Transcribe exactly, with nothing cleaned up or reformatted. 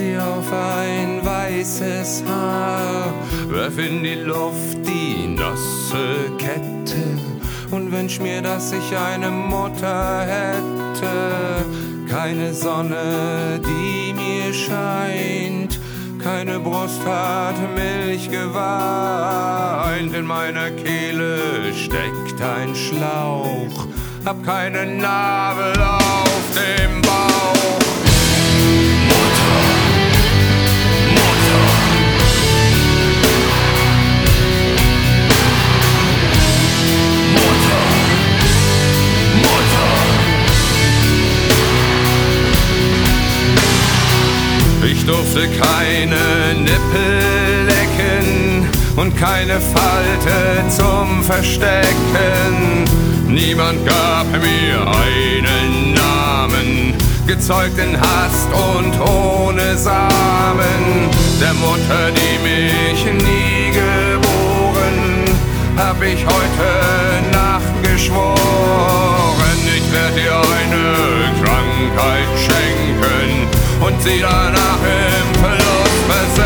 sie auf ein weißes Haar, werf in die Luft die nasse Kette und wünsch mir, dass ich eine Mutter hätte. Keine Sonne, die mir scheint, keine Brust hat Milch geweint. In meiner Kehle steckt ein Schlauch, hab keinen Nabel auf dem Bauch. Mutter, Mutter, Mutter, Mutter. Ich durfte keine Nippel lecken und keine Falte zum Verstecken. Niemand gab mir einen Namen, gezeugt in Hast und ohne Samen. Der Mutter, die mich nie geboren, hab ich heute Nacht geschworen. Ich werd dir eine Krankheit schenken und sie danach im Verlust versenken.